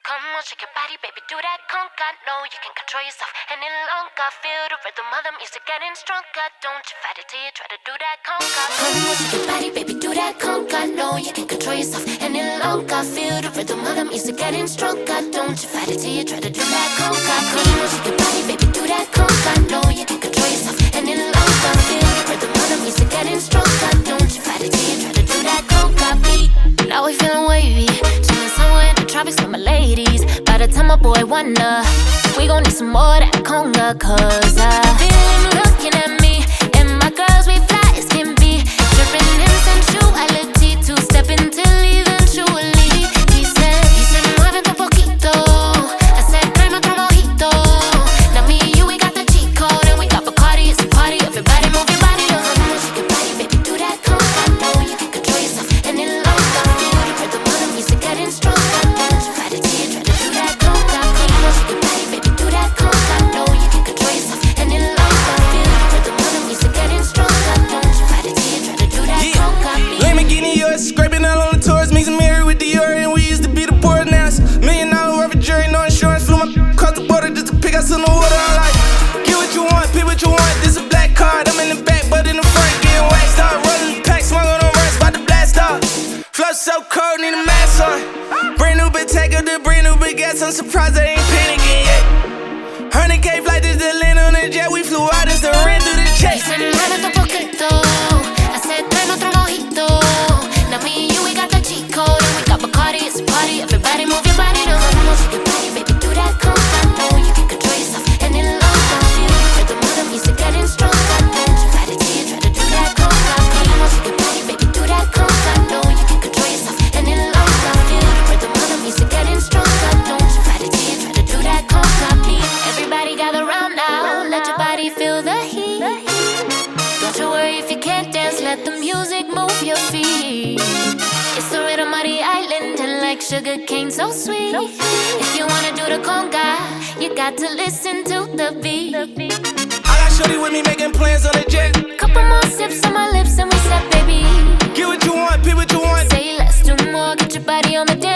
Come on, shake your body, baby, do that conga. No, you can control yourself any longer. Feel the rhythm of the music getting stronger. Don't you fight it till you try to do that conga. Come on, shake your body, baby, do that conga. No, you can control yourself any longer. Feel the rhythm of the music getting stronger. Don't you fight it till you try to do that conga. Come on, shake your body, baby, do that conga. No, you can control yourself any longer. Feel the rhythm of the music getting stronger. Don't you fight it till you try to do that conga beat. Now we feeling wavy, chilling somewhere in the tropics with my ladies. By the time my boy wonder, we gon' need some more of that conga. Cause I feel him looking at me, and my girls, we fly as can be. Dripping in sensuality, two-stepping till eventually. He said, muévete un poquito. I said, tráeme otro mojito. Now me and you, we got the cheat code, and we got Bacardi, it's a party. Everybody move your body, yo. Come on, shake your body, baby, do that conga. No, you can control yourself any longer. Feel the rhythm of the music getting stronger. Don't you fight it till you try to do that conga. Come on, shake your body, baby, do that conga. No, you can control yourself any longer. Feel the rhythm of the music getting stronger. Don't you fight it till you try to do that conga. Lamborghini, yours, scraping out on the tours, meets married with Dior, and we used to be the poor now. $1 million worth of jewelry, no insurance, flew my across the border just to pick us in the water. I'm like, get what you want, pick what you want. This a black card, I'm in the back, but in the front, getting waxed up. Rolling the pack, smoke on the rest, about to blast off. Flow so cold, need a mask on. Brand new big take up the brand new big gas, I'm surprised I ain't panicking yet. 100K flight to the land on the jet, we flew out, it's the rent through the check. He said, muévete un poquito. I said, tráeme otro mojito. Now me and you, we got the cheat code, and we got Bacardi, it's a party. Everybody move your body, no. Come on, shake your body, baby, do that conga. No, you can control yourself any longer. Feel the rhythm of the music getting stronger. Don't you fight it till you try to do that conga. Come on, shake your body, baby, do that conga. No, you can control yourself any longer. Feel the rhythm of the music getting stronger. Don't you fight it till you try to do that conga beat. Everybody gather round now, let your body feel the heat. Don't you worry if you can't dance, let the music move your feet. It's the rhythm of the island, and like sugar cane, so sweet. If you wanna do the conga, you got to listen to the beat. I got shorty with me making plans on the jet. Couple more sips on my lips and we said, baby, Get what you want, pick what you want. say let's do more, get your body on the dance.